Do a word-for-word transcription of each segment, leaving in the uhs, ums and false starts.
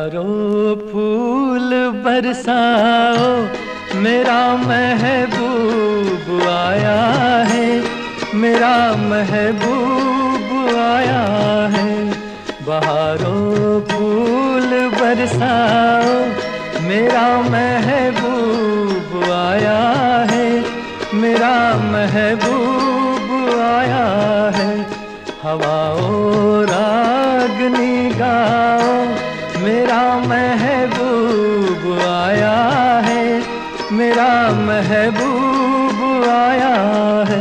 बहारों फूल बरसाओ, मेरा महबूब आया है, मेरा महबूब आया है। बहारों फूल बरसाओ, मेरा महबूब आया है, मेरा महबूब आया है। हवाओं रागनी गाओ, मेरा महबूब आया है, मेरा महबूब आया है।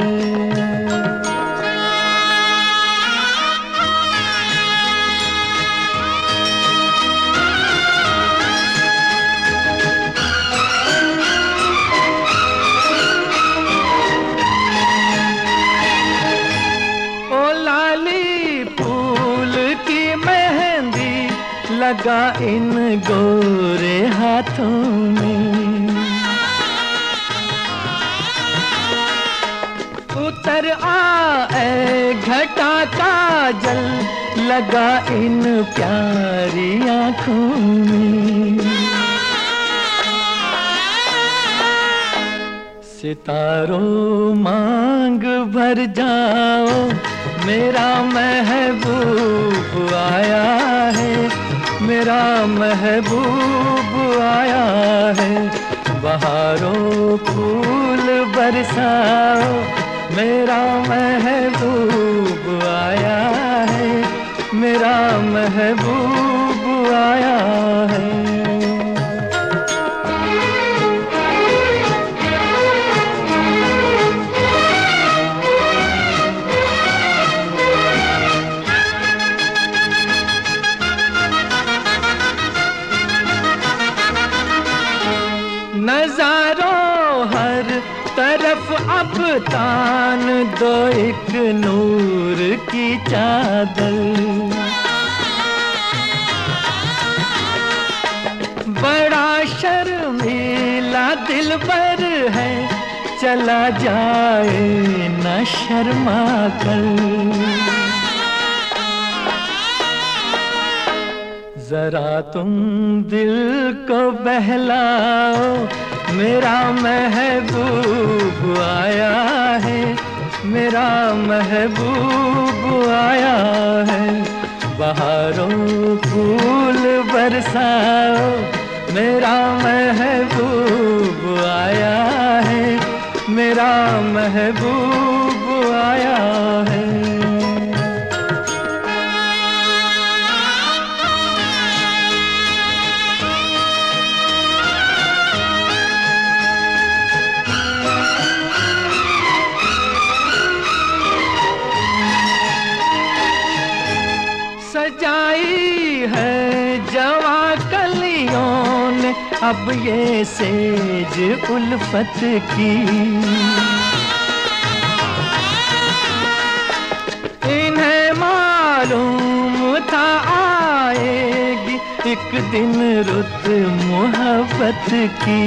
लगा इन गोरे हाथों में, उतर आए घटा का जल, लगा इन प्यारी आँखों में। सितारों मांग भर जाओ, मेरा महबूब आया है, मेरा महबूब आया है। बहारों फूल बरसाओ, मेरा महबूब आया है, मेरा महबूब आया है। नजारों हर तरफ अब तान दो एक नूर की चादर, बड़ा शर्मीला दिलबर है, चला जाए न शर्मा कर। जरा तुम दिल को बहलाओ, मेरा महबूब आया है, मेरा महबूब आया है। बहारों फूल बरसाओ, मेरा महबूब आया है, मेरा महबूब आया है। सजाई है जवा कलियों ने अब ये सेज उल्फत की, इन्हें मालूम था आएगी एक दिन रुत मोहब्बत की।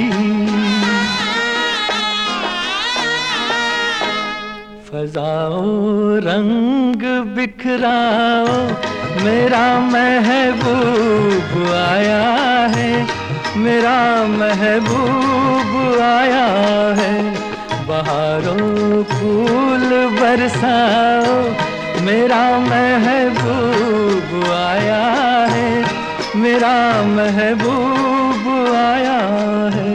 फजाओं रंग बिखराओ, मेरा महबूब आया है, मेरा महबूब आया है। बहारों फूल बरसाओ, मेरा महबूब आया है, मेरा महबूब आया है।